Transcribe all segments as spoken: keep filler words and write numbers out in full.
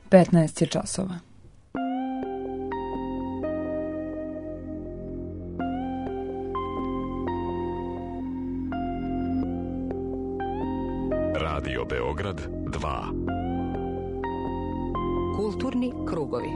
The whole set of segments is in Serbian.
petnaest je časova. Radio Beograd dva. Kulturni krugovi.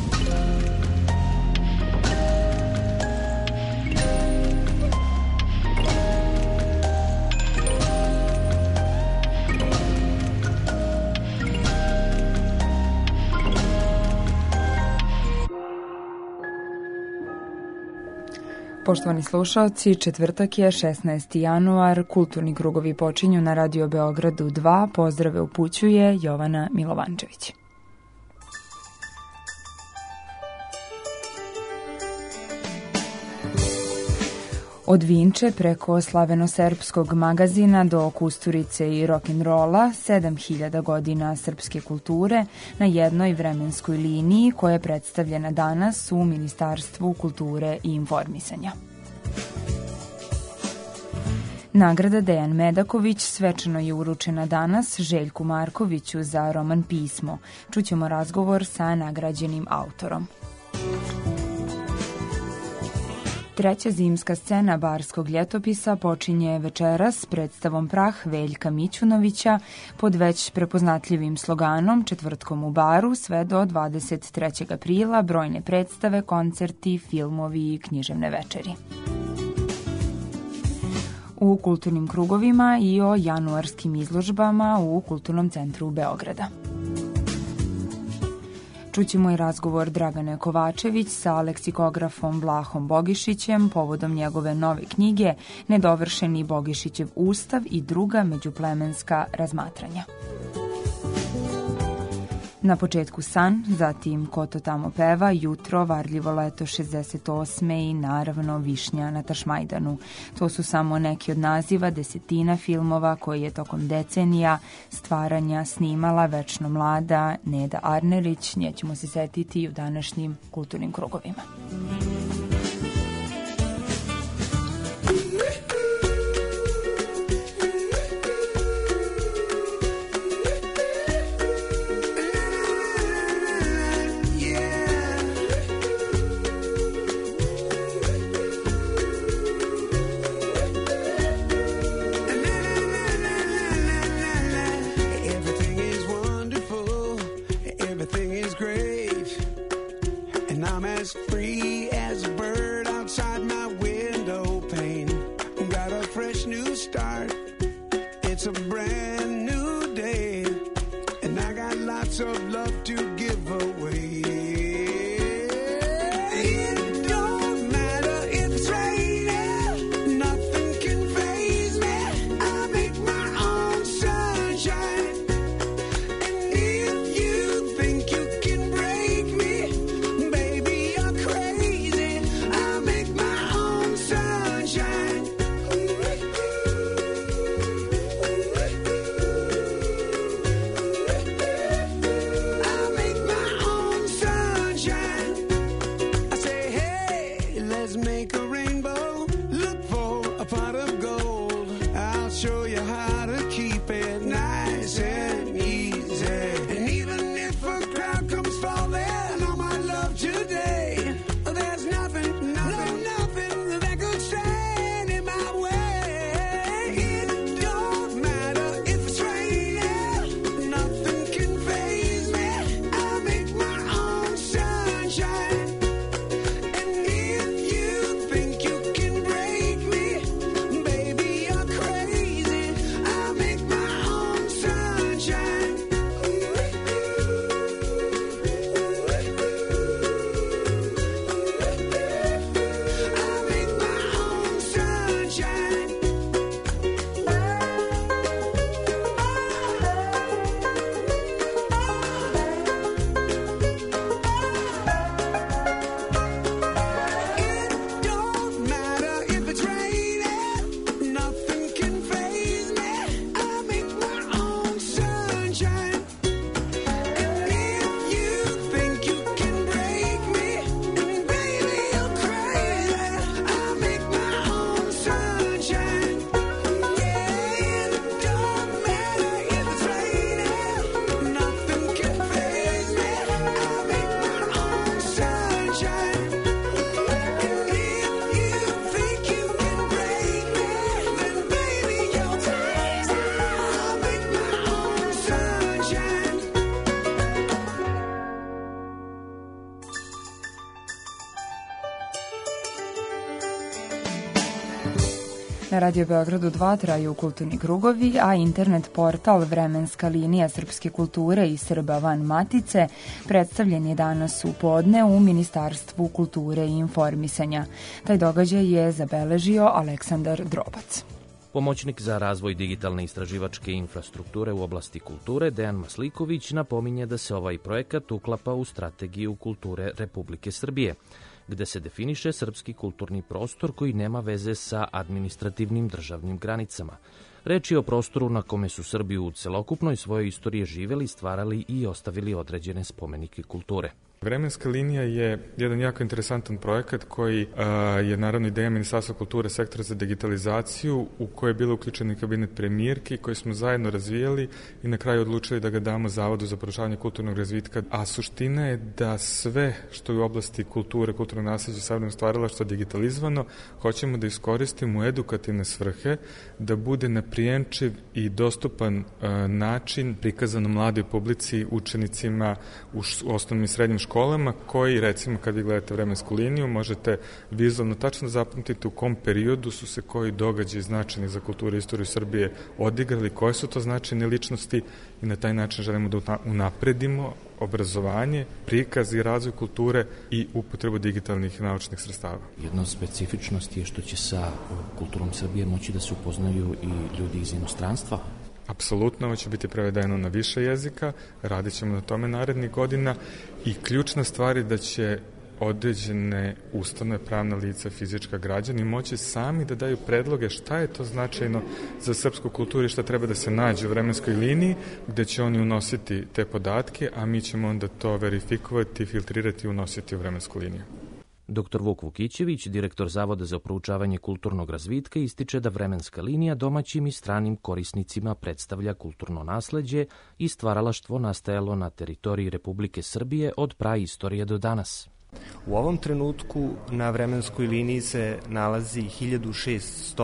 Poštovani slušaoci, četvrtak je šesnaesti januar, kulturni krugovi počinju na Radio Beogradu dva, pozdrave upućuje Jovana Milovančević. Od Vinče preko slaveno-serbskog magazina do Kusturice i rock'n'rolla, sedam hiljada godina srpske kulture na jednoj vremenskoj liniji koja je predstavljena danas u Ministarstvu kulture i informisanja. Nagrada Dejan Medaković svečano je uručena danas Željku Markoviću za roman Pismo. Čućemo razgovor sa nagrađenim autorom. Treća zimska scena Barskog ljetopisa počinje večeras predstavom Prah Veljka Mićunovića pod već prepoznatljivim sloganom Četvrtkom u baru sve do dvadeset trećeg aprila, brojne predstave, koncerti, filmovi i književne večeri. U kulturnim krugovima i o januarskim izložbama u Kulturnom centru Beograda. Čućemo i razgovor Dragane Kovačević sa leksikografom Vlahom Bogišićem povodom njegove nove knjige Nedovršeni Bogišićev ustav i druga međuplemenska razmatranja. Na početku San, zatim Ko to tamo peva, Jutro, Varljivo leto šezdeset osme i naravno Višnja na Tašmajdanu. To su samo neki od naziva desetina filmova koji je tokom decenija stvaranja snimala večno mlada Neda Arnerić. Nje ćemo se setiti u današnjim kulturnim krugovima. Make Na Radio Beogradu dva traju kulturni krugovi, a internet portal Vremenska linija srpske kulture i Srba van Matice predstavljen je danas u podne u Ministarstvu kulture i informisanja. Taj događaj je zabeležio Aleksandar Drobac. Pomoćnik za razvoj digitalne istraživačke infrastrukture u oblasti kulture Dejan Masliković napominje da se ovaj projekat uklapa u strategiju kulture Republike Srbije, gde se definiše srpski kulturni prostor koji nema veze sa administrativnim državnim granicama. Reč je o prostoru na kome su Srbi u celokupnoj svojoj istoriji živeli, stvarali i ostavili određene spomenike kulture. Vremenska linija je jedan jako interesantan projekat koji a, je naravno ideja Ministarstva kulture, sektora za digitalizaciju, u koje je bilo uključen i kabinet premijerke, koji smo zajedno razvijali i na kraju odlučili da ga damo Zavodu za proučavanje kulturnog razvitka. A suština je da sve što je u oblasti kulture, kulturnog nasleđa i savremenog stvaralaštva digitalizovano, hoćemo da iskoristimo u edukativne svrhe, da bude naprijenčiv i dostupan a, način prikazano mladoj publici, učenicima u, š, u osnovnim i srednjim školama, školama koji, recimo, kad vi gledate vremensku liniju, možete vizualno tačno zapamtiti u kom periodu su se koji događaji značajni za kulturu i istoriju Srbije odigrali, koje su to značajne ličnosti i na taj način želimo da unapredimo obrazovanje, prikaz i razvoj kulture i upotrebu digitalnih i naučnih sredstava. Jedna od specifičnosti je što će sa kulturom Srbije moći da se upoznaju i ljudi iz inostranstva. Apsolutno, ovo će biti prevedeno na više jezika, radit ćemo na tome narednih godina i ključna stvar je da će određene ustanove, pravna lica, fizička građani moći sami da daju predloge šta je to značajno za srpsku kulturu i šta treba da se nađe u vremenskoj liniji, gde će oni unositi te podatke, a mi ćemo onda to verifikovati, filtrirati i unositi u vremensku liniju. Doktor Vuk Vukićević, direktor Zavoda za proučavanje kulturnog razvitka, ističe da vremenska linija domaćim i stranim korisnicima predstavlja kulturno nasleđe i stvaralaštvo nastajalo na teritoriji Republike Srbije od praistorije do danas. U ovom trenutku na vremenskoj liniji se nalazi hiljadu šessto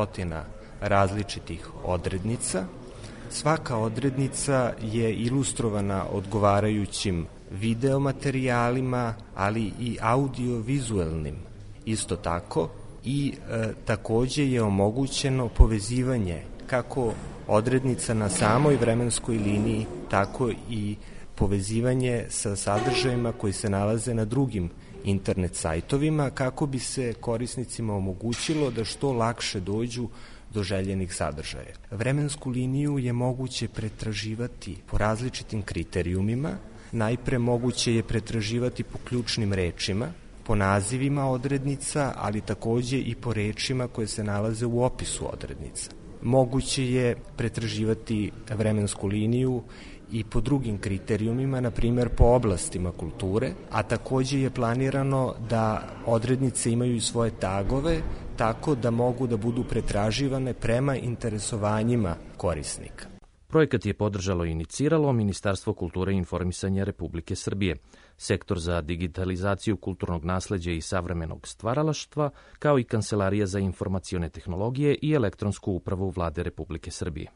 različitih odrednica. Svaka odrednica je ilustrovana odgovarajućim videomaterijalima, ali i audio-vizuelnim isto tako i e, takođe je omogućeno povezivanje kako odrednica na samoj vremenskoj liniji, tako i povezivanje sa sadržajima koji se nalaze na drugim internet sajtovima kako bi se korisnicima omogućilo da što lakše dođu do željenih sadržaja. Vremensku liniju je moguće pretraživati po različitim kriterijumima. Najpre moguće je pretraživati po ključnim rečima, po nazivima odrednica, ali takođe i po rečima koje se nalaze u opisu odrednica. Moguće je pretraživati vremensku liniju i po drugim kriterijumima, na primjer po oblastima kulture, a takođe je planirano da odrednice imaju i svoje tagove, tako da mogu da budu pretraživane prema interesovanjima korisnika. Projekat je podržalo i iniciralo Ministarstvo kulture i informisanja Republike Srbije, Sektor za digitalizaciju kulturnog nasleđa i savremenog stvaralaštva, kao i Kancelarija za informacione tehnologije i elektronsku upravu Vlade Republike Srbije.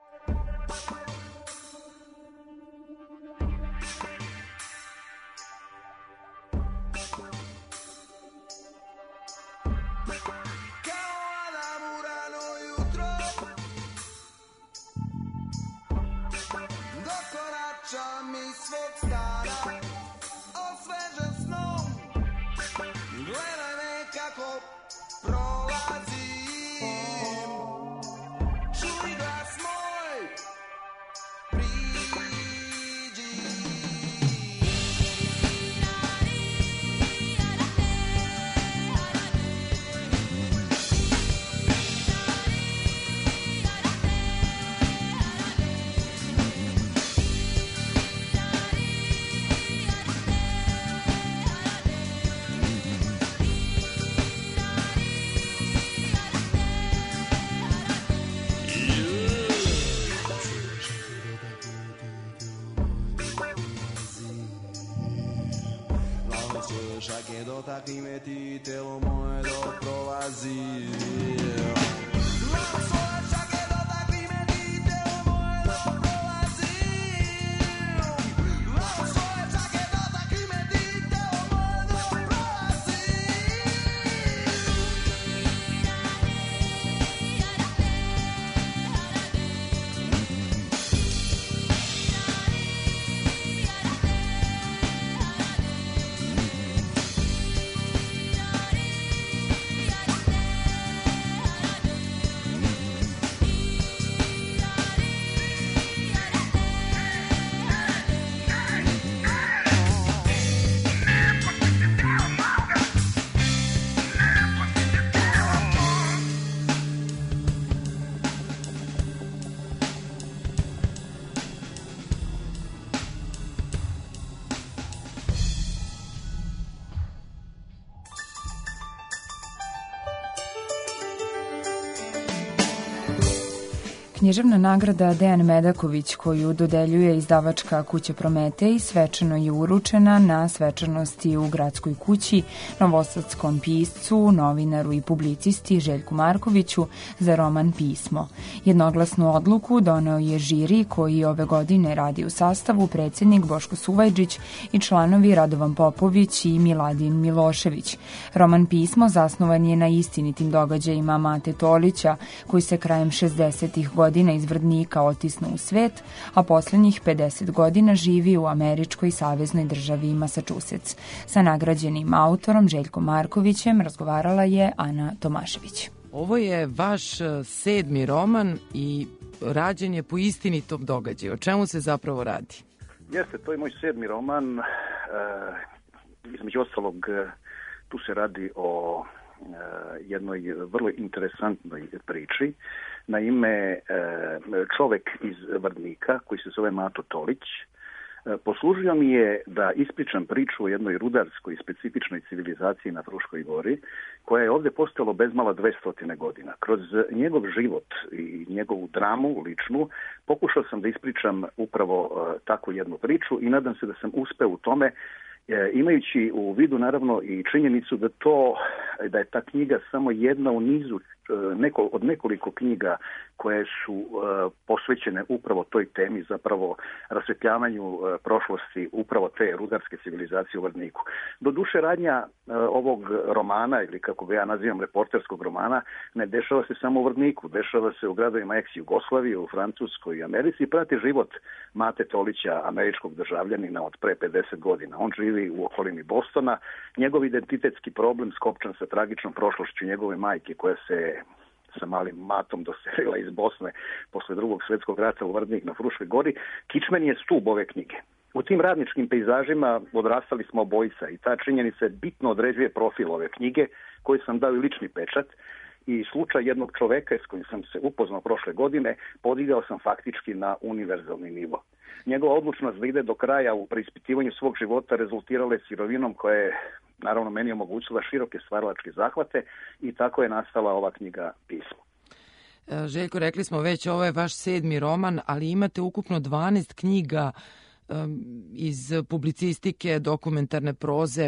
Však je to taký metý, telo moje doprovazí. Yeah. Književna nagrada Dejan Medaković, koju dodeljuje izdavačka kuća Prometej, svečano je uručena na svečanosti u Gradskoj kući novosadskom piscu, novinaru i publicisti Željku Markoviću za roman Pismo. Jednoglasnu odluku doneo je žiri koji ove godine radi u sastavu predsjednik Boško Suvajđić i članovi Radovan Popović i Miladin Milošević. Roman Pismo zasnovan je na istinitim događajima Mate Tolića, koji se krajem šezdesetih godina iz Vrdnika otisnu u svet, a poslednjih pedeset godina živi u američkoj saveznoj državi Massachusetts. Sa nagrađenim autorom Željkom Markovićem razgovarala je Ana Tomašević. Ovo je vaš sedmi roman i rađen je po istinitom događaju. O čemu se zapravo radi? Jeste, to je moj sedmi roman. E, između ostalog, tu se radi o e, jednoj vrlo interesantnoj priči. Naime, čovek iz Vrdnika, koji se zove Mato Tolić, poslužio mi je da ispričam priču o jednoj rudarskoj specifičnoj civilizaciji na Fruškoj gori, koja je ovde postojala bezmala dvesta godina. Kroz njegov život i njegovu dramu ličnu pokušao sam da ispričam upravo takvu jednu priču i nadam se da sam uspeo u tome, imajući u vidu naravno i činjenicu da to da je ta knjiga samo jedna u nizu neko, od nekoliko knjiga koje su uh, posvećene upravo toj temi, zapravo rasvetljavanju uh, prošlosti upravo te rudarske civilizacije u Vrdniku. Doduše, radnja uh, ovog romana, ili kako ga ja nazivam reporterskog romana, ne dešava se samo u Vrdniku, dešava se u gradovima ex-Jugoslavije, u Francuskoj i Americi i prati život Mate Tolića, američkog državljanina od pre pedeset godina. On živi u okolini Bostona, njegov identitetski problem skopčan sa tragičnom prošlošću njegove majke koja se sa malim Matom doselila iz Bosne posle drugog svetskog rata u Vrdnik na Fruškoj gori, kičmen je stub ove knjige. U tim radničkim pejzažima odrastali smo obojica i ta činjenica bitno određuje profil ove knjige, koji sam dao i lični pečat, i slučaj jednog čoveka s kojim sam se upoznao prošle godine podigao sam faktički na univerzalni nivo. Njegova odlučnost da ide do kraja u preispitivanju svog života rezultirala je sirovinom koja je naravno meni omogućila široke stvaralačke zahvate i tako je nastala ova knjiga Pismo. Željko, rekli smo već, ovo je vaš sedmi roman, ali imate ukupno dvanaest knjiga um, iz publicistike, dokumentarne proze.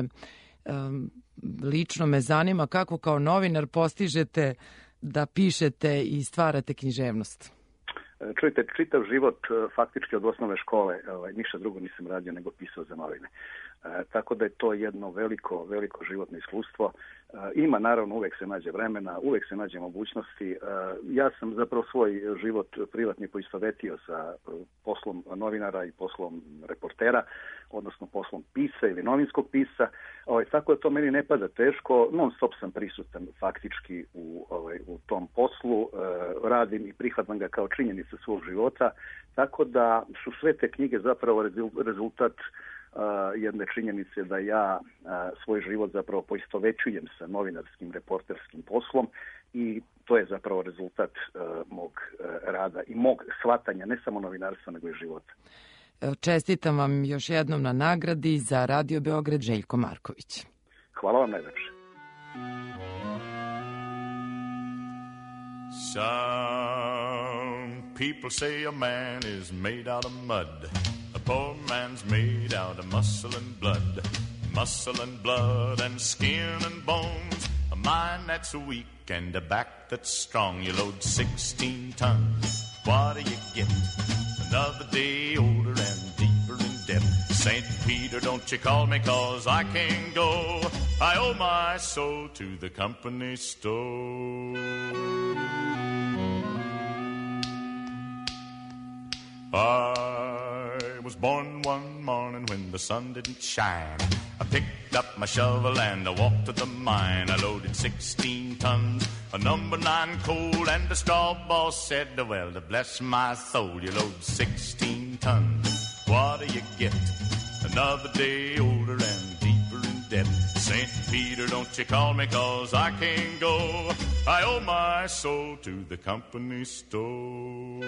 Um, lično me zanima kako kao novinar postižete da pišete i stvarate književnost. Čujte, čitav život faktički od osnovne škole, ovaj, ništa drugo nisam radio nego pisao za novine. E, tako da je to jedno veliko, veliko životno iskustvo. E, ima naravno, uvek se nađe vremena, uvek se nađe mogućnosti. E, ja sam zapravo svoj život privatni poistovetio sa poslom novinara i poslom reportera, odnosno poslom pisa ili novinskog pisa. Ovaj, tako da to meni ne pada teško. Non stop sam prisutan faktički u, ovaj, u tom poslu. E, radim i prihvatam ga kao činjenica svog života. Tako da su sve te knjige zapravo rezultat Uh, jedne činjenice da ja uh, svoj život zapravo poistovećujem sa novinarskim, reporterskim poslom i to je zapravo rezultat uh, mog uh, rada i mog shvatanja ne samo novinarstva nego i života. Čestitam vam još jednom na nagradi za Radio Beograd, Željko Marković. Hvala vam najlepše. Some people say a man is made out of mud. A poor man's made out of muscle and blood. Muscle and blood and skin and bones. A mind that's weak and a back that's strong. You load sixteen tons. What do you get? Another day older and deeper in debt. Saint Peter, don't you call me, cause I can't go. I owe my soul to the company store. I was born one morning when the sun didn't shine. I picked up my shovel and I walked to the mine. I loaded sixteen tons of number nine coal, and the straw boss said, well, to bless my soul, you load sixteen tons. What do you get? Another day older and deeper in debt. Saint Peter, don't you call me, cause I can't go. I owe my soul to the company store.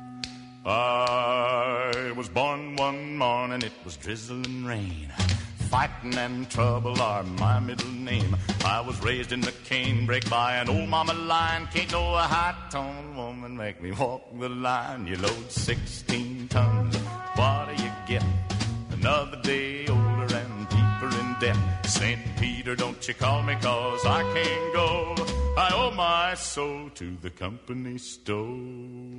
I was born one morning, it was drizzling rain. fighting and trouble are my middle name. I was raised in the canebrake by an old mama lion. Can't no high-toned woman make me walk the line. You load sixteen tons, what do you get? Another day older and deeper in debt. Saint Peter, don't you call me, cause I can't go. I owe my soul to the company store.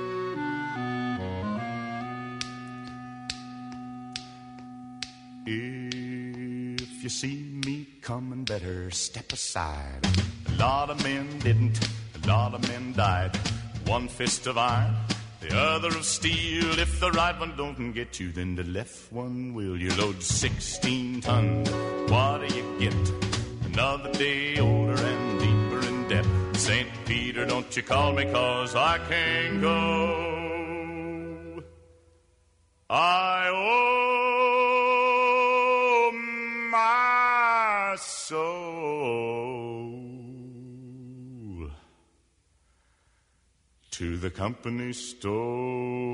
If you see me coming, better step aside. A lot of men didn't, a lot of men died. One fist of iron, the other of steel. If the right one don't get you, then the left one will. You load sixteen tons, what do you get? Another day older and deeper in debt. Saint Peter, don't you call me, cause I can't go. I owe my soul to the company store.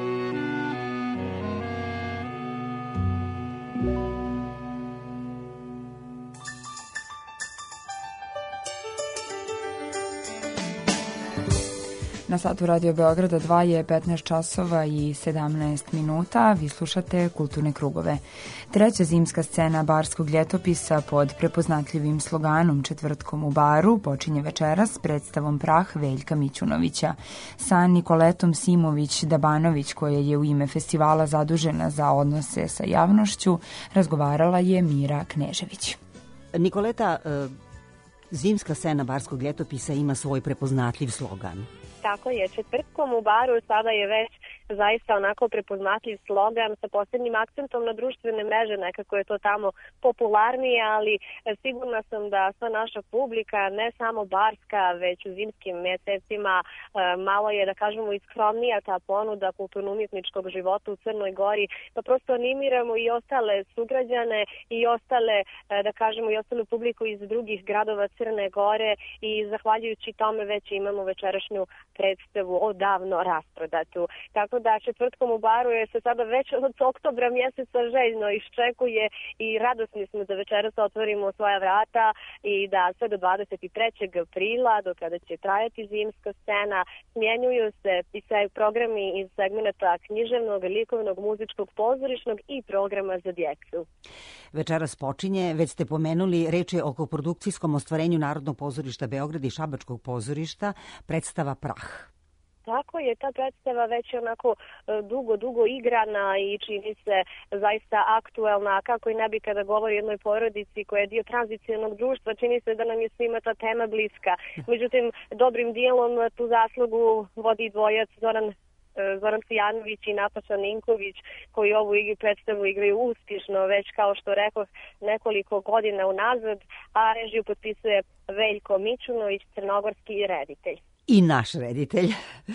Na satu Radio Beograda dva je petnaest časova i sedamnaest minuta. Vi slušate Kulturne krugove. Treća zimska scena barskog ljetopisa pod prepoznatljivim sloganom Četvrtkom u baru počinje večeras s predstavom Prah Veljka Mićunovića. Sa Nikoletom Simović-Dabanović, koja je u ime festivala zadužena za odnose sa javnošću, razgovarala je Mira Knežević. Nikoleta, zimska scena barskog ljetopisa ima svoj prepoznatljiv slogan. Tako je, Četvrtkom u baru sada je već zaista onako prepoznatljiv slogan sa posebnim akcentom na društvene mreže, nekako je to tamo popularnije, ali sigurna sam da sva naša publika, ne samo barska, već u zimskim mesecima, malo je, da kažemo, iskromnija ta ponuda kulturno-umjetničkog života u Crnoj Gori, pa prosto animiramo i ostale sugrađane i ostale, da kažemo, i ostalu publiku iz drugih gradova Crne Gore i zahvaljujući tome već imamo večerašnju predstavu odavno rasprodatu. Tako da Četvrtkom u baru je se sada već od oktobra mjeseca željno iščekuje i radosni smo da večeras otvorimo svoja vrata i da sve do dvadeset trećeg aprila, do kada će trajati zimska scena, smjenjuju se i sve programi iz segmenta književnog, likovnog, muzičkog, pozorišnog i programa za djecu. Večeras počinje, već ste pomenuli, reč je o koprodukcijskom ostvarenju Narodnog pozorišta Beograd i Šabačkog pozorišta, predstava Prah. Tako je, ta predstava već je onako dugo, dugo igrana i čini se zaista aktuelna, kako i ne bi kada govori o jednoj porodici koja je dio tranzicionog društva, čini se da nam je svima ta tema bliska. Međutim, dobrim dijelom tu zaslugu vodi dvojac Zoran Zoran Cijanović i Nataša Ninković, koji ovu igru predstavu igraju uspješno već, kao što rekao, nekoliko godina unazad, a režiju potpisuje Veljko Mićunović, crnogorski reditelj. I naš reditelj.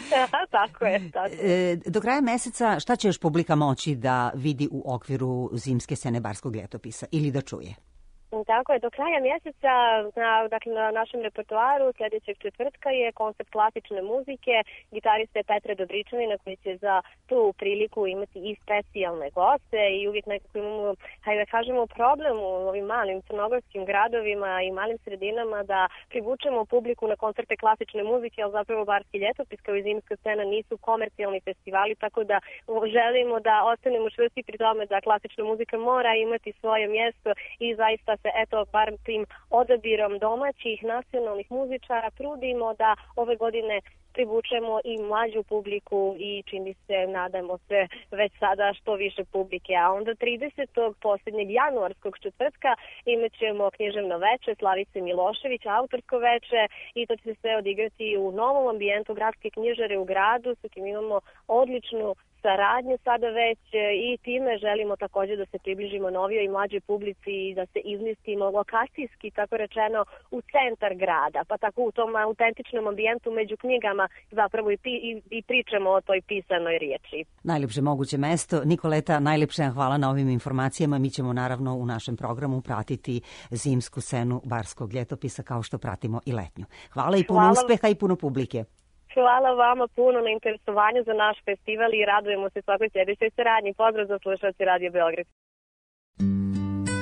Tako je. Tako je. Do kraja meseca šta će još publika moći da vidi u okviru zimske scene barskog ljetopisa ili da čuje? Tako je, do kraja mjeseca na, dakle, na našem repertoaru sljedećeg četvrtka je koncert klasične muzike gitariste Petra Dobričanina, koji će za tu priliku imati i specijalne goste i uvijek nekako imamo, hajde da kažemo, problem u ovim malim crnogorskim gradovima i malim sredinama da privučemo publiku na koncerte klasične muzike, ali zapravo barski ljetopis kao i zimska scena nisu komercijalni festivali, tako da želimo da ostanemo čvrsti pri tome da klasična muzika mora imati svoje mjesto i zaista se, eto, bar tim odabirom domaćih nacionalnih muzičara trudimo da ove godine privučemo i mlađu publiku i čini se, nadamo se, već sada što više publike. A onda tridesetog posljednjeg januarskog četvrtka imat ćemo književno veče Slavice Milošević, autorsko veče, i to će se sve odigrati u novom ambijentu Gradske knjižare u gradu, sa kim imamo odličnu saradnju sada već i time želimo također da se približimo novijoj i mlađoj publici i da se izmjestimo lokacijski, tako rečeno, u centar grada, pa tako u tom autentičnom ambijentu među knjigama zapravo i, pi, i, i pričamo o toj pisanoj riječi. Najljepše moguće mesto. Nikoleta, najljepše hvala na ovim informacijama. Mi ćemo naravno u našem programu pratiti zimsku scenu barskog ljetopisa kao što pratimo i letnju. Hvala i puno hvala. Uspeha i puno publike. Hvala vama puno na interesovanju za naš festival i radujemo se svakoj sljedećoj saradnji. Pozdrav za slušalci Radio Beograd.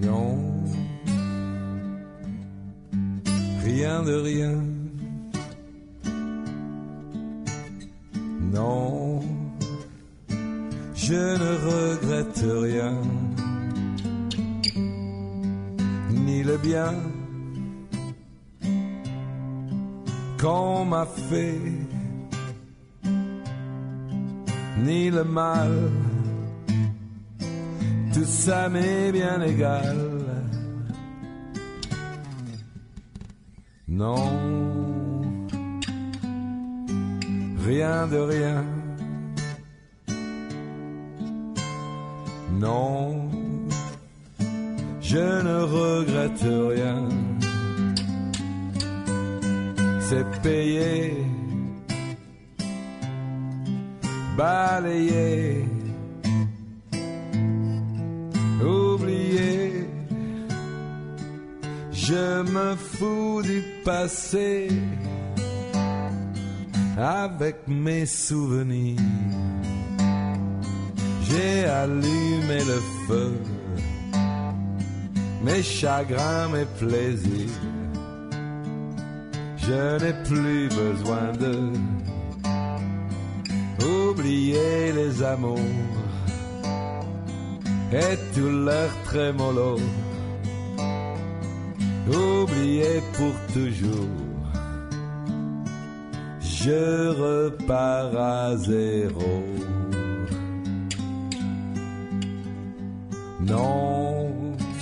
Non, rien de rien. Non, je ne regrette rien, ni le bien qu'on m'a fait, ni le mal. Tout ça m'est bien égal. Non, rien de rien. Non, je ne regrette rien. C'est payé, balayé, oublié. Je me fous du passé avec mes souvenirs. J'ai allumé le feu, mes chagrins, mes plaisirs. Je n'ai plus besoin de oublier les amours et tout leur trémolo. Oublier pour toujours. Je repars à zéro. Non,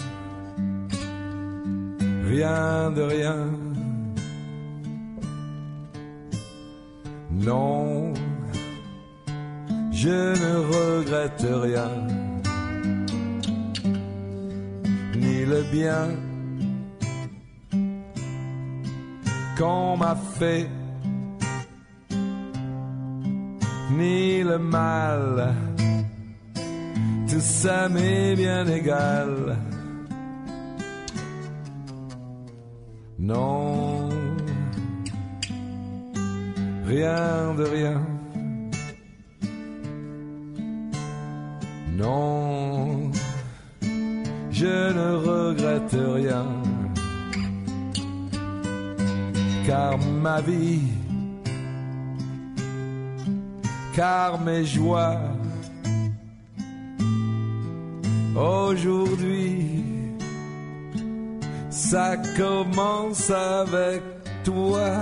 rien de rien. Non, je ne regrette rien, ni le bien qu'on m'a fait, ni le mal. Tout ça m'est bien égal. Non, rien de rien. Non, je ne regrette rien. Car ma vie, car mes joies, aujourd'hui, ça commence avec toi.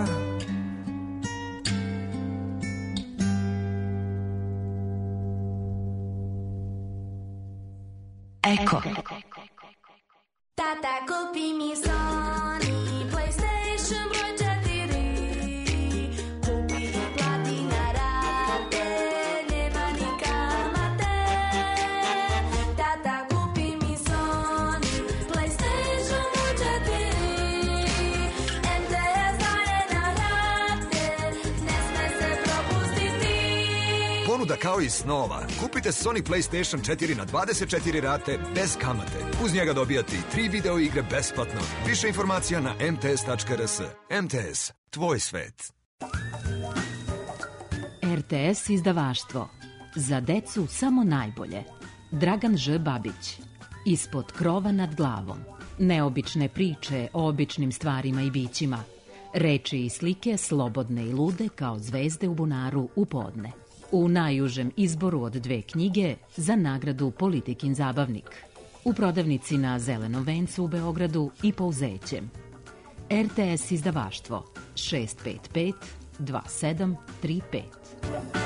Ecco. Tata, kupimi Sony PlayStation broj četiri, kupi i plati na rate, nema ni kamate. Tata, kupi mi Sony PlayStation broj četiri, em te es daje na rate, ne sme se propustiti. Ponuda kao i snova. Kupite Sony PlayStation četiri na dvadeset četiri rate bez kamate. Uz njega dobijate i tri video igre besplatno. Više informacija na em te es tačka er es. em te es, tvoj svet. er te es izdavaštvo. Za decu samo najbolje. Dragan Ž. Babić. Ispod krova nad glavom. Neobične priče o običnim stvarima i bićima. Reči i slike slobodne i lude kao zvezde u bunaru u podne. U najužem izboru od dve knjige za nagradu Politikin zabavnik. U prodavnici na Zelenom vencu u Beogradu i Pouzećem. er te es izdavaštvo šest pet pet dva sedam tri pet.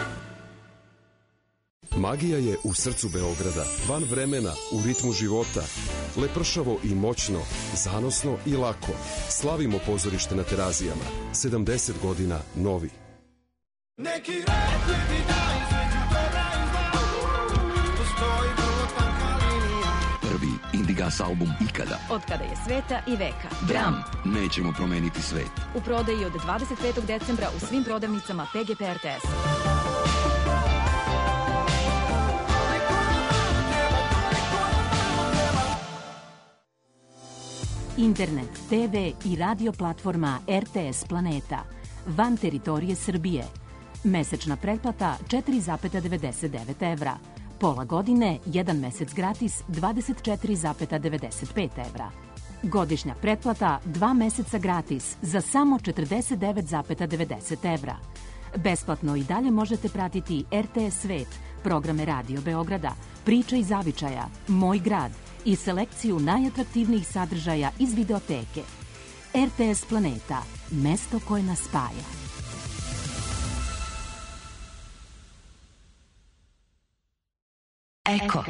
Magija je u srcu Beograda, van vremena, u ritmu života. Lepršavo i moćno, zanosno i lako. Slavimo pozorište na Terazijama. sedamdeset godina novi. Neki rekli bi da između dobra i zla postoji vrlo tanka linija. Prvi Indigas album ikada. Od kada je sveta i veka. Dram. Nećemo promeniti svet. U prodaji od dvadeset petog decembra u svim prodavnicama P G P R T S. Internet, te ve i radio platforma er te es Planeta. Van teritorije Srbije. Mesečna pretplata četiri zarez devedeset devet evra. Pola godine, jedan mesec gratis, dvadeset četiri zarez devedeset pet evra. Godišnja pretplata, dva meseca gratis, za samo četrdeset devet zarez devedeset evra. Besplatno i dalje možete pratiti R T S Svet, programe Radio Beograda, Priče iz zavičaja, Moj grad i selekciju najatraktivnijih sadržaja iz videoteke. R T S Planeta, mesto koje nas spaja. Eko.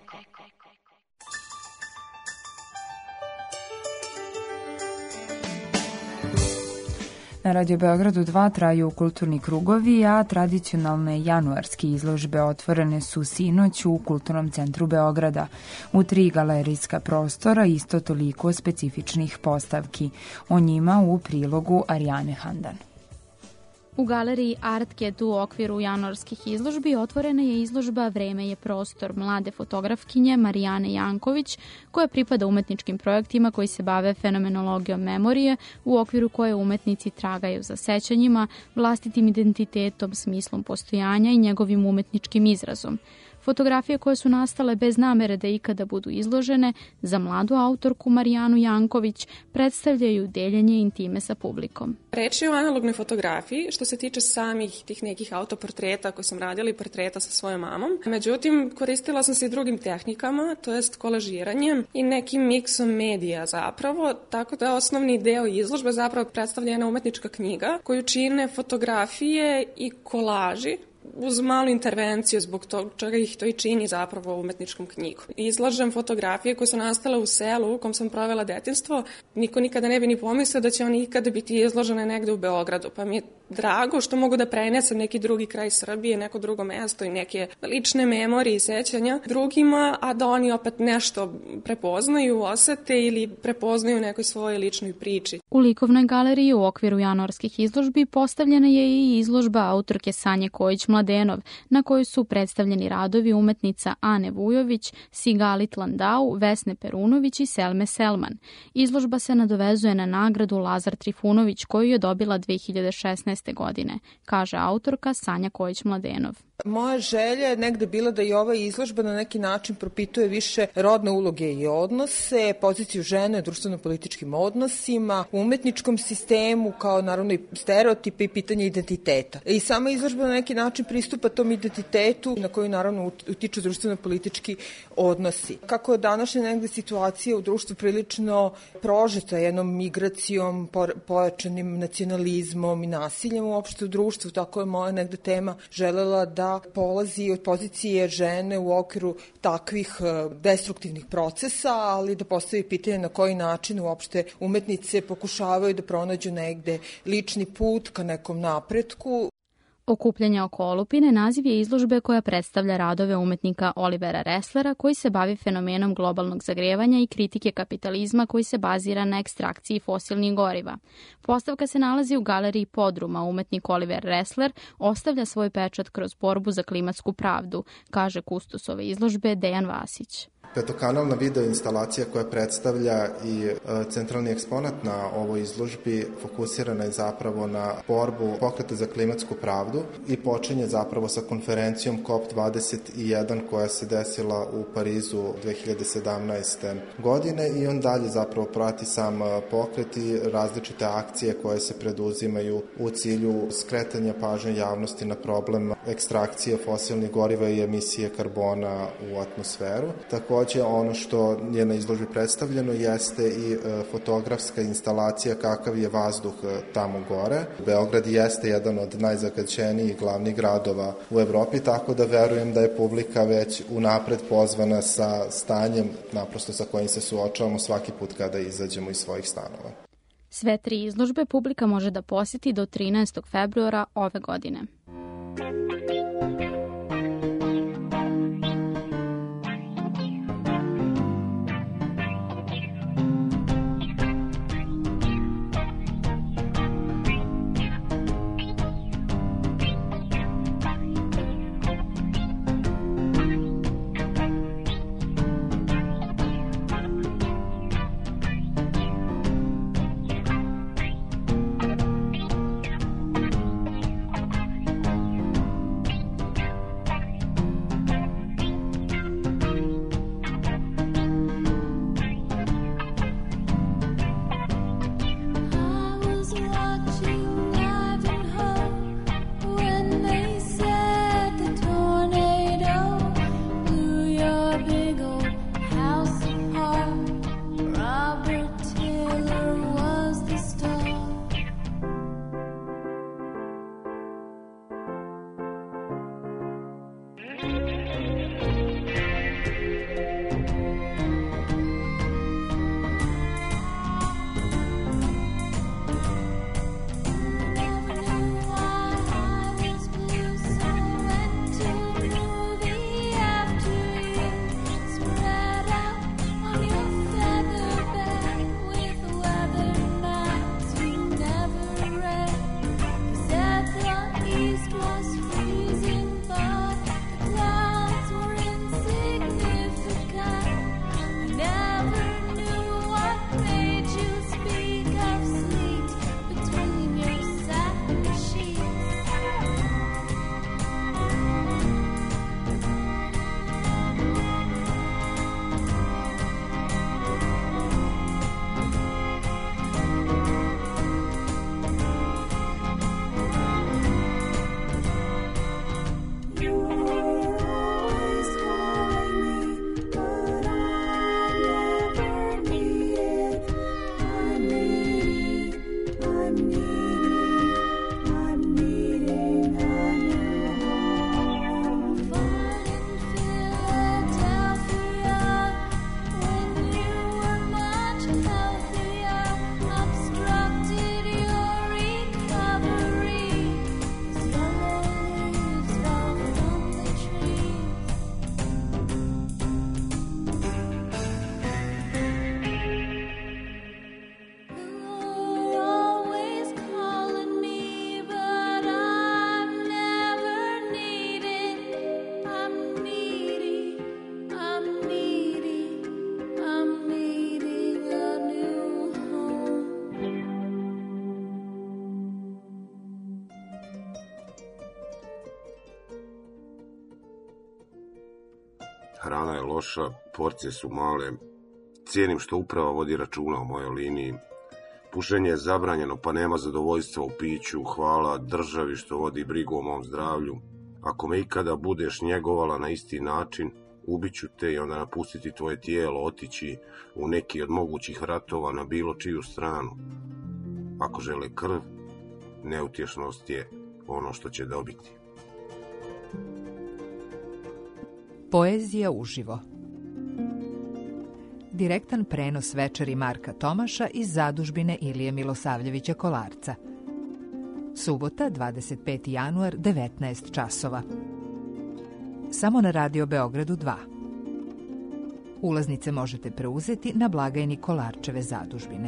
Na Radio Beogradu dva traju kulturni krugovi, a tradicionalne januarske izložbe otvorene su sinoć u Kulturnom centru Beograda. U tri galerijska prostora isto toliko specifičnih postavki. O njima u prilogu Arijane Handan. U galeriji Artket u okviru januarskih izložbi otvorena je izložba Vreme je prostor mlade fotografkinje Marijane Janković, koja pripada umetničkim projektima koji se bave fenomenologijom memorije, u okviru koje umetnici tragaju za sećanjima, vlastitim identitetom, smislom postojanja i njegovim umetničkim izrazom. Fotografije koje su nastale bez namere da ikada budu izložene, za mladu autorku Marijanu Janković predstavljaju deljenje intime sa publikom. Reč je o analognoj fotografiji što se tiče samih tih nekih autoportreta koje sam radila i portreta sa svojom mamom. Međutim, koristila sam se i drugim tehnikama, to jest kolažiranjem i nekim miksom medija zapravo, tako da osnovni deo izložbe zapravo predstavlja jedna umetnička knjiga koju čine fotografije i kolaži, uz malu intervenciju zbog toga čega ih to i čini zapravo umetničkom knjigom. Izlažem fotografije koje su nastale u selu u kom sam provela detinjstvo. Niko nikada ne bi ni pomislio da će one ikada biti izložene negde u Beogradu, pa mi je drago što mogu da prenesem neki drugi kraj Srbije, neko drugo mesto i neke lične memorije i sećanja drugima, a da oni opet nešto prepoznaju, osete ili prepoznaju u nekoj svojoj ličnoj priči. U likovnoj galeriji u okviru januarskih izložbi postavljena je i izložba autorke Sanje Kojić-Mladenov, na kojoj su predstavljeni radovi umetnica Ane Vujović, Sigalit Landau, Vesne Perunović i Selme Selman. Izložba se nadovezuje na nagradu Lazar Trifunović koju je dobila dve hiljade šesnaeste. godine, kaže autorka Sanja Kojić-Mladenov. Moja želja je negde bila da i ova izložba na neki način propituje više rodne uloge i odnose, poziciju žene u društveno-političkim odnosima, u umetničkom sistemu, kao naravno i stereotipe i pitanje identiteta. I sama izložba na neki način pristupa tom identitetu na koju naravno utiču društveno-politički odnosi. Kako je današnja negde situacija u društvu prilično prožeta jednom migracijom, pojačanim nacionalizmom i nasiljem uopšte u društvu, tako je moja negde tema želela da polazi od pozicije žene u okviru takvih destruktivnih procesa, ali da postavi pitanje na koji način uopšte umetnice pokušavaju da pronađu negde lični put ka nekom napretku. Okupljanje oko olupine naziv je izložbe koja predstavlja radove umetnika Olivera Resslera koji se bavi fenomenom globalnog zagrevanja i kritike kapitalizma koji se bazira na ekstrakciji fosilnih goriva. Postavka se nalazi u galeriji Podruma. Umetnik Oliver Ressler ostavlja svoj pečat kroz borbu za klimatsku pravdu, kaže kustos ove izložbe Dejan Vasić. Petokanalna video instalacija koja predstavlja i centralni eksponat na ovoj izložbi fokusirana je zapravo na borbu pokreta za klimatsku pravdu i počinje zapravo sa konferencijom C O P dvadeset jedan koja se desila u Parizu dve hiljade sedamnaeste. godine i on dalje zapravo prati sam pokret i različite akcije koje se preduzimaju u cilju skretanja pažnje javnosti na problem ekstrakcije fosilnih goriva i emisije karbona u atmosferu. Takođe, ono što je na izložbi predstavljeno jeste i fotografska instalacija kakav je vazduh tamo gore. Beograd jeste jedan od najzagađenijih glavnih gradova u Evropi, tako da verujem da je publika već unapred pozvana sa stanjem naprosto sa kojim se suočavamo svaki put kada izađemo iz svojih stanova. Sve tri izložbe publika može da posjeti do trinaestog februara ove godine. Hrana je loša, porcije su male. Cijenim što uprava vodi računa o mojoj liniji. Pušenje je zabranjeno, pa nema zadovoljstva u piću. Hvala državi što vodi brigu o mom zdravlju. Ako me ikada budeš njegovala na isti način, ubiću te i onda napustiti tvoje tijelo, otići u neki od mogućih ratova na bilo čiju stranu. Ako žele krv, neutješnost je ono što će dobiti. Poezija uživo. Direktan prenos večeri Marka Tomaša iz zadužbine Ilije Milosavljevića Kolarca. Subota, dvadeset peti januar, devetnaest časova. Samo na Radio Beogradu dva. Ulaznice možete preuzeti na blagajni Kolarčeve zadužbine.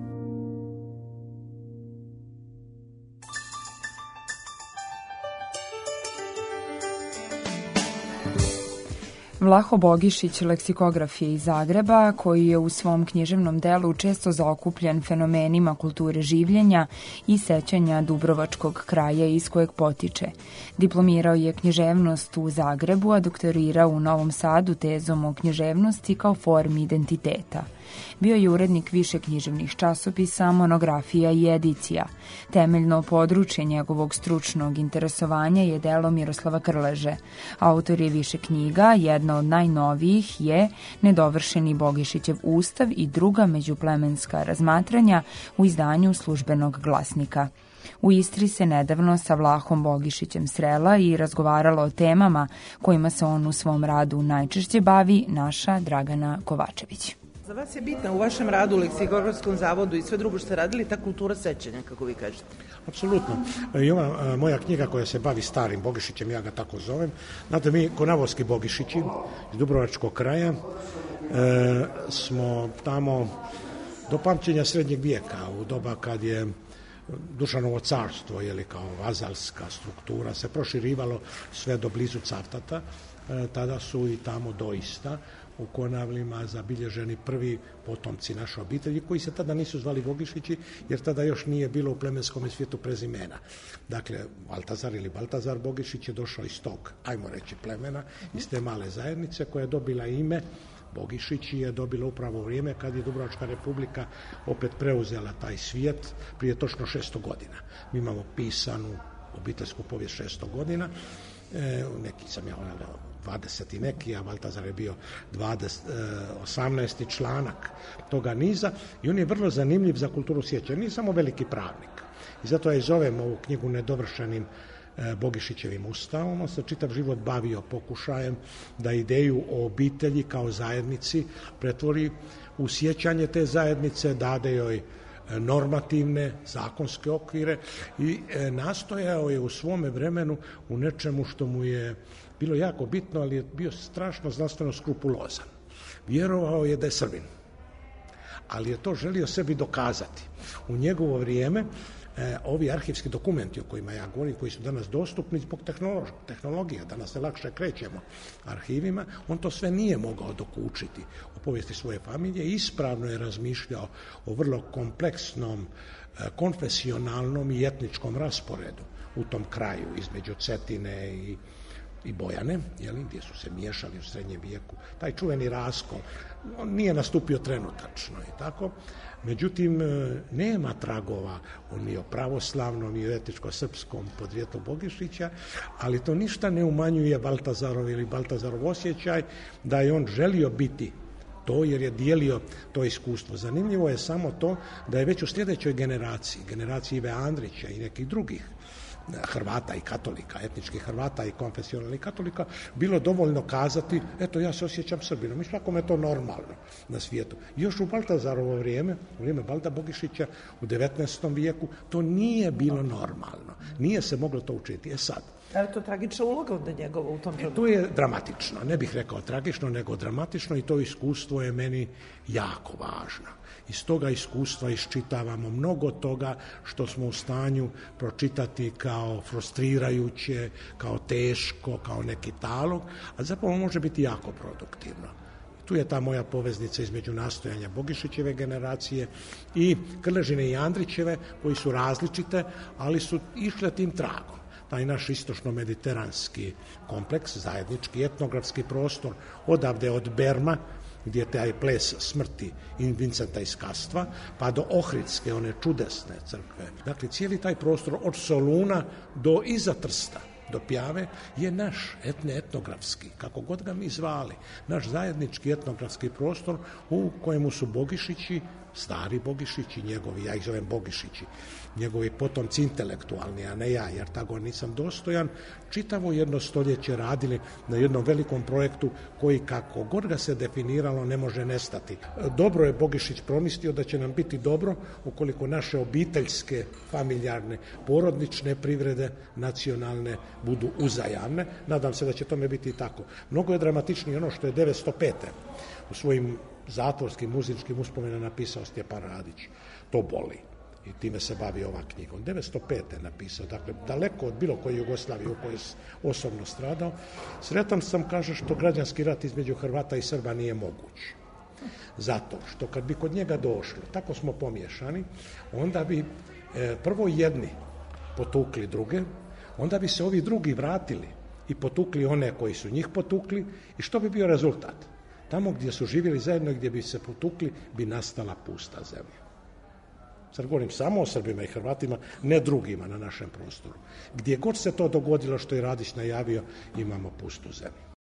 Vlaho Bogišić, leksikograf je iz Zagreba, koji je u svom književnom delu često zaokupljen fenomenima kulture življenja i sećanja Dubrovačkog kraja iz kojeg potiče. Diplomirao je književnost u Zagrebu, a doktorirao u Novom Sadu tezom o književnosti kao formi identiteta. Bio je urednik više književnih časopisa, monografija i edicija. Temeljno područje njegovog stručnog interesovanja je delo Miroslava Krleže. Autor je više knjiga, jedna od najnovijih je Nedovršeni Bogišićev ustav i druga međuplemenska razmatranja u izdanju Službenog glasnika. U Istri se nedavno sa Vlahom Bogišićem srela i razgovarala o temama kojima se on u svom radu najčešće bavi naša Dragana Kovačević. Za vas je bitna u vašem radu u Leksikografskom zavodu i sve drugo što ste radili ta kultura sećanja, kako vi kažete? Apsolutno. I ova moja knjiga koja se bavi starim Bogišićem, ja ga tako zovem. Znate, mi konavolski Bogišići iz Dubrovačkog kraja e, smo tamo do pamćenja srednjeg vijeka, u doba kad je Dušanovo carstvo, jeli, kao vazalska struktura, se proširivalo sve do blizu Cavtata. E, tada su i tamo doista u Konavlima zabilježeni prvi potomci naše obitelji, koji se tada nisu zvali Bogišići, jer tada još nije bilo u plemenskom svijetu prezimena. Dakle, Baltazar ili Baltazar Bogišić je došao iz tog, ajmo reći, plemena, iz te male zajednice koja je dobila ime Bogišići, je dobila upravo u vrijeme kad je Dubrovačka republika opet preuzela taj svijet prije točno šesto godina. Mi imamo pisanu obiteljsku povijest šesto godina, e, neki sam ja dvadeset i neki, a Baltazar je bio dvadeset, osamnaesti članak toga niza i on je vrlo zanimljiv za kulturu sjećanja. Nije samo veliki pravnik. I zato ja i zovem ovu knjigu Nedovršenim Bogišićevim ustavom. On se čitav život bavio pokušajem da ideju o obitelji kao zajednici pretvori u sjećanje te zajednice, dade joj normativne, zakonske okvire i nastojao je u svome vremenu u nečemu što mu je bilo jako bitno, ali je bio strašno znanstveno skrupulozan. Vjerovao je da je Srbin, ali je to želio sebi dokazati. U njegovo vrijeme e, ovi arhivski dokumenti o kojima ja govorim, koji su danas dostupni zbog tehnologije, danas se lakše krećemo arhivima, on to sve nije mogao dokučiti u povijesti svoje familije. Ispravno je razmišljao o vrlo kompleksnom, e, konfesionalnom i etničkom rasporedu u tom kraju između Cetine i i Bojane, jeli, gdje su se miješali u srednjem vijeku. Taj čuveni raskol, on nije nastupio trenutačno i tako. Međutim, nema tragova ni o pravoslavnom i o etičko-srpskom podrijetlu Bogišića, ali to ništa ne umanjuje Baltazarov ili Baltazarov osjećaj da je on želio biti to jer je dijelio to iskustvo. Zanimljivo je samo to da je već u sljedećoj generaciji, generaciji Ive Andrića i nekih drugih Hrvata i katolika, etničkih Hrvata i konfesionalnih katolika, bilo dovoljno kazati, eto ja se osjećam Srbinom i svakome je to normalno na svijetu. Još u Baltazarovo vrijeme, u vrijeme Balda Bogišića u devetnaestom vijeku, to nije bilo normalno. Nije se moglo to učiniti. E sad, ali to je tragična uloga onda njegova u tom trenutku? to je dramatično, ne bih rekao tragično, nego dramatično i to iskustvo je meni jako važno. Iz toga iskustva iščitavamo mnogo toga što smo u stanju pročitati kao frustrirajuće, kao teško, kao neki talog, a zapravo može biti jako produktivno. Tu je ta moja poveznica između nastojanja Bogišićeve generacije i Krležine i Andrićeve, koji su različite, ali su išle tim tragom. Taj naš istočno-mediteranski kompleks, zajednički etnografski prostor, odavde od Berma, gdje je taj ples smrti in Vincenta iz Kastva, pa do Ohridske, one čudesne crkve. Dakle, cijeli taj prostor od Soluna do iza Trsta, do Pjave, je naš etne etnografski, kako god ga mi zvali, naš zajednički etnografski prostor u kojemu su Bogišići, stari Bogišići, njegovi, ja ih zovem Bogišići, njegovi potomci intelektualni, a ne ja, jer tako nisam dostojan, čitavo jedno stoljeće radili na jednom velikom projektu koji, kako god ga se definiralo, ne može nestati. Dobro je Bogišić promislio da će nam biti dobro ukoliko naše obiteljske, familjarne, porodnične privrede, nacionalne, budu uzajamne. Nadam se da će tome biti i tako. Mnogo je dramatičnije ono što je devetsto pete u svojim zatvorskim muzičkim uspomenama napisao Stjepan Radić. To boli. I time se bavi ova knjiga. On devetsto pete napisao, dakle, daleko od bilo koje Jugoslavije u kojoj je osobno stradao. Sretan sam, kaže, što građanski rat između Hrvata i Srba nije moguć. Zato što kad bi kod njega došlo, tako smo pomiješani, onda bi e, prvo jedni potukli druge, onda bi se ovi drugi vratili i potukli one koji su njih potukli i što bi bio rezultat? Tamo gdje su živjeli zajedno i gdje bi se potukli, bi nastala pusta zemlja. Sad govorim samo o Srbima i Hrvatima, ne drugima na našem prostoru. Gdje god se to dogodilo što je Radić najavio, imamo pustu zemlju.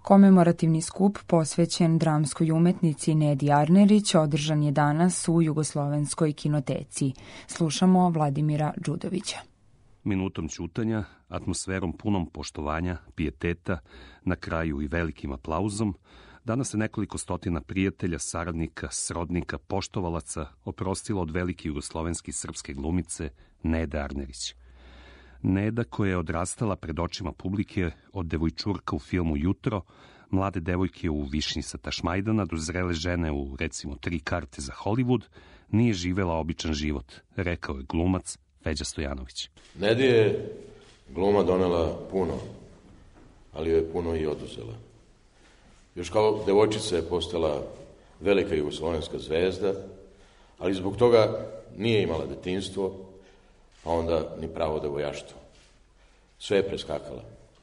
Komemorativni skup posvećen dramskoj umetnici Nedi Arnerić održan je danas u Jugoslovenskoj kinoteci. Slušamo Vladimira Đudovića. Minutom ćutanja, atmosferom punom poštovanja, pijeteta, na kraju i velikim aplauzom, danas se nekoliko stotina prijatelja, saradnika, srodnika, poštovalaca oprostilo od velike jugoslovenske srpske glumice Nede Arnerić. Neda koja je odrastala pred očima publike od devojčurka u filmu Jutro, mlade devojke u Višnji sa Tašmajdana do zrele žene u, recimo, Tri karte za Hollywood, nije živela običan život, rekao je glumac Feđa Stojanović. Nedi je gluma donela puno, ali joj je puno i oduzela. Još kao devojčica je postala velika jugoslovenska zvezda, ali zbog toga nije imala detinjstvo, a onda ni pravo devojaštvo. Sve je preskakala.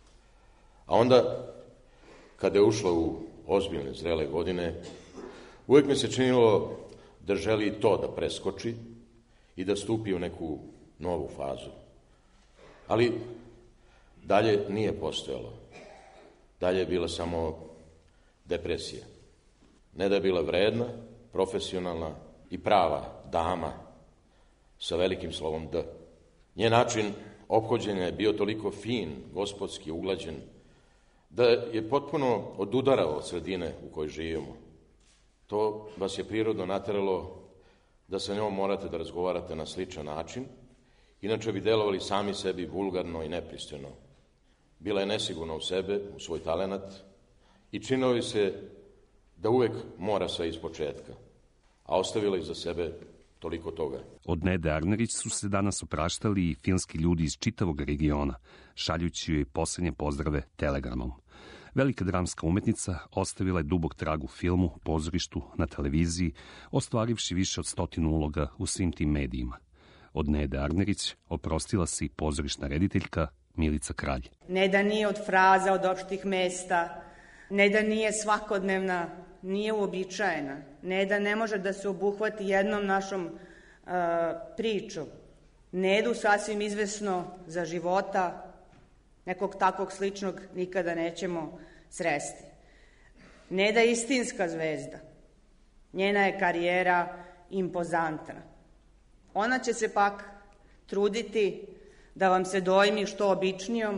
A onda, kada je ušla u ozbiljne, zrele godine, uvijek mi se činilo da želi i to da preskoči i da stupi u neku novu fazu. Ali dalje nije postojalo. Dalje je bila samo depresija. Ne da je bila vredna, profesionalna i prava dama sa velikim slovom D. Njen način ophođenja je bio toliko fin, gospodski, uglađen, da je potpuno odudarao od sredine u kojoj živimo. To vas je prirodno nateralo da sa njom morate da razgovarate na sličan način, inače bi delovali sami sebi vulgarno i nepristojno. Bila je nesigurna u sebe, u svoj talenat i činilo se da uvek mora sve iz početka, a ostavila iza sebe toliko toga. Od Nede Arnerić su se danas opraštali i filmski ljudi iz čitavog regiona, šaljući joj poslednje pozdrave telegramom. Velika dramska umetnica ostavila je dubok trag u filmu, pozorištu, na televiziji, ostvarivši više od stotinu uloga u svim tim medijima. Od Nede Arnerić oprostila se i pozorišna rediteljka Milica Kralj. Neda nije od fraza, od opštih mesta, Neda nije svakodnevna, nije uobičajena, Neda ne može da se obuhvati jednom našom uh, pričom. Nedu sasvim izvesno za života, nekog takvog sličnog nikada nećemo sresti. Neda je istinska zvezda. Njena je karijera impozantna. Ona će se pak truditi da vam se dojmi što običnijom,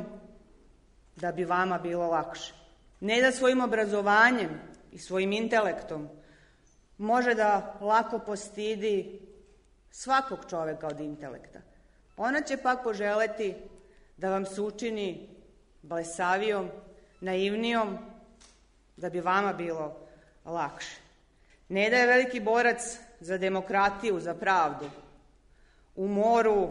da bi vama bilo lakše. Neda svojim obrazovanjem i svojim intelektom može da lako postidi svakog čoveka od intelekta. Ona će pak poželeti da vam se učini blesavijom, naivnijom, da bi vama bilo lakše. Neda je veliki borac za demokratiju, za pravdu. U moru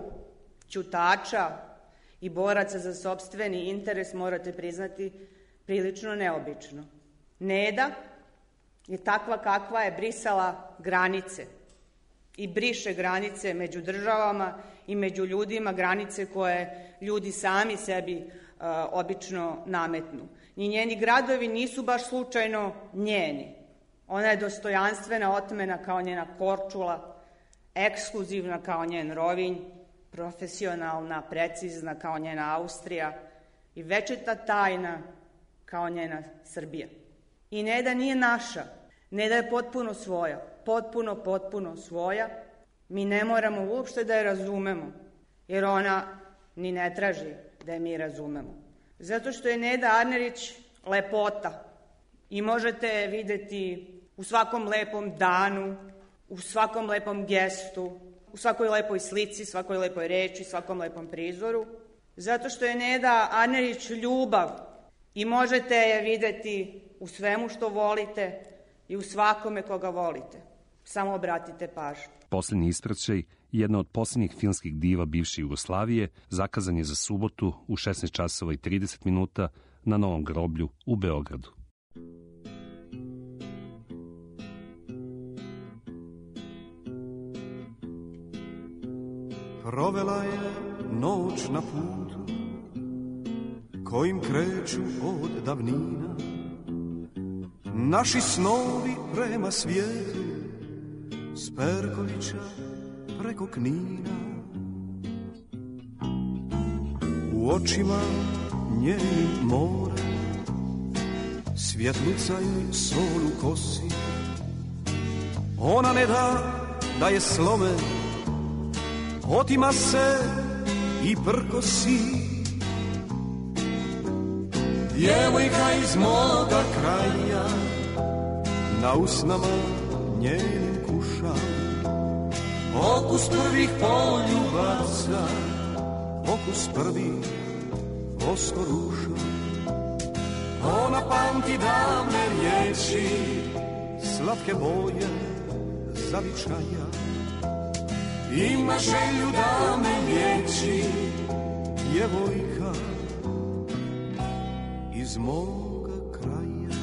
ćutača i boraca za sopstveni interes, morate priznati, prilično neobično. Neda je takva kakva je brisala granice i briše granice među državama i među ljudima, granice koje ljudi sami sebi uh, obično nametnu. Ni njeni gradovi nisu baš slučajno njeni. Ona je dostojanstvena otmena kao njena Korčula, ekskluzivna kao njen Rovinj, profesionalna, precizna kao njena Austrija i večita tajna kao njena Srbija. I Neda nije naša, Neda je potpuno svoja, potpuno, potpuno svoja. Mi ne moramo uopšte da je razumemo, jer ona ni ne traži da je mi razumemo. Zato što je Neda Arnerić lepota i možete je videti u svakom lepom danu, u svakom lepom gestu, u svakoj lepoj slici, svakoj lepoj reči, svakom lepom prizoru. Zato što je Neda Arnerić ljubav i možete je videti u svemu što volite i u svakome koga volite. Samo obratite pažnju. Poslednji ispraćaj, jedna od posljednjih filmskih diva bivše Jugoslavije, zakazan je za subotu u šesnaest časova i trideset minuta na Novom groblju u Beogradu. Provela je noć na putu kojim kreću od davnina naši snovi prema svijetu s Perkovića preko Knina. U očima njenim more, svjetlucaju sol u kosi. Ona ne da da je slome, otima se i prkosi. Djevojka iz moga kraja, na usnama njenim kuša, okus prvih poljubaca, okus prvih oskoruša. Ona pamti davne riječi, slatke boje zavičaja. Ima želju da me liječi, djevojka iz moga kraja.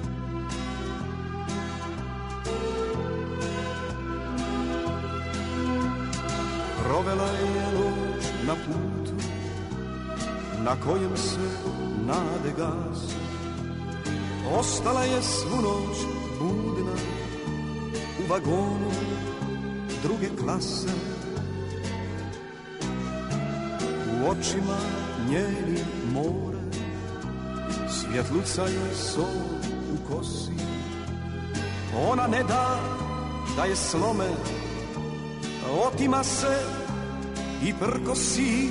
Provela je noć na putu na kojem se nade gase. Ostala je svu noć budna u vagonu druge klase. U očima njeni more, svjetluca je sol u kosi. Ona ne da da je slome, otima se i prkosi.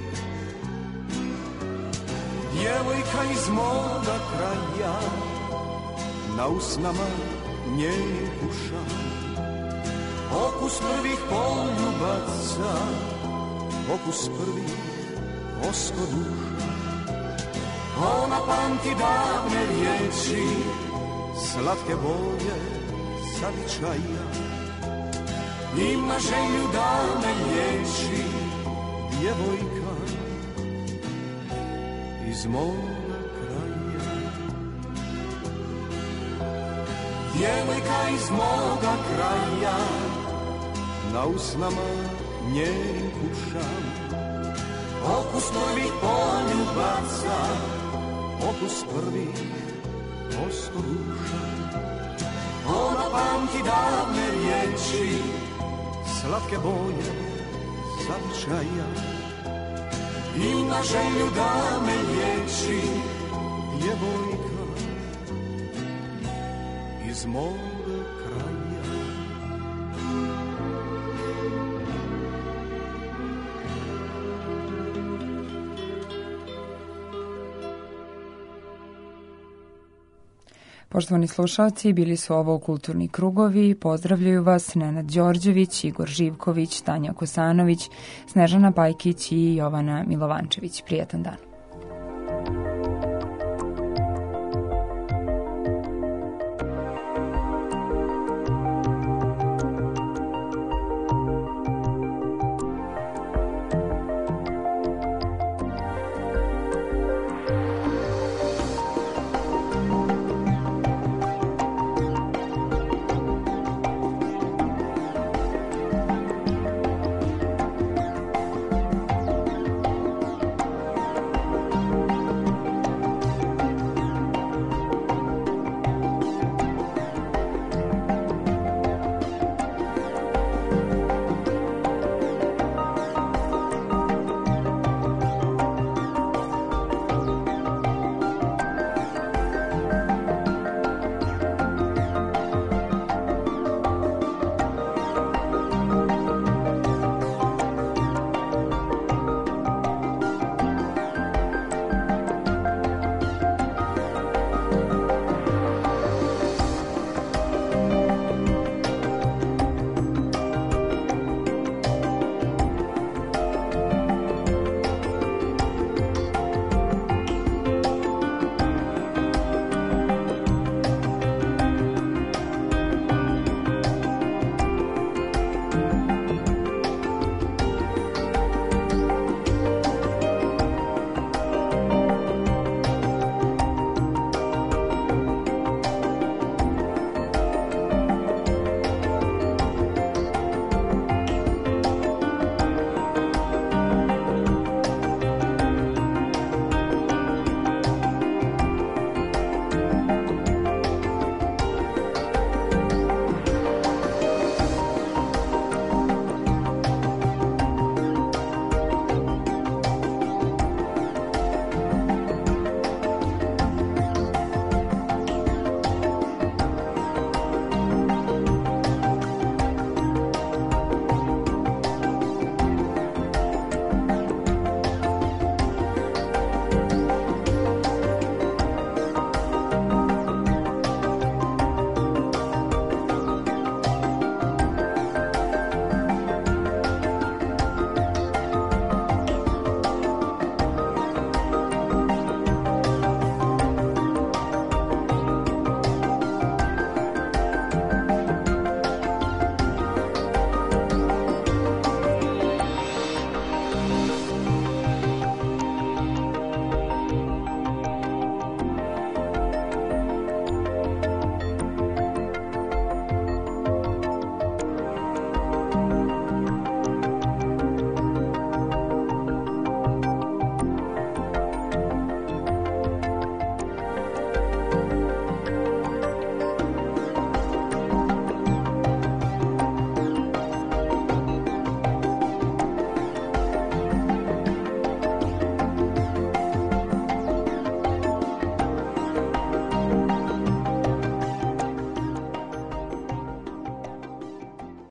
Djevojka iz moga kraja, na usnama njenim kuša, okus prvih poljubaca, okus prvih oskoduša. Ona pamti davne riječi, slatke boje zavičaja. Ima želju da me liječi, djevojka iz moga kraja. Djevojka iz moga kraja, na usnama njenim kušama, okus prvih poljubaca, okus prvih oskoruša. Ona pamti davne riječi, slatke boje zavičaja. Ima želju da me liječi, djevojka iz moga kraja. Poštovani slušalci, bili su ovo Kulturni krugovi. Pozdravljaju vas Nenad Đorđević, Igor Živković, Tanja Kosanović, Snežana Pajkić i Jovana Milovančević. Prijetan dan.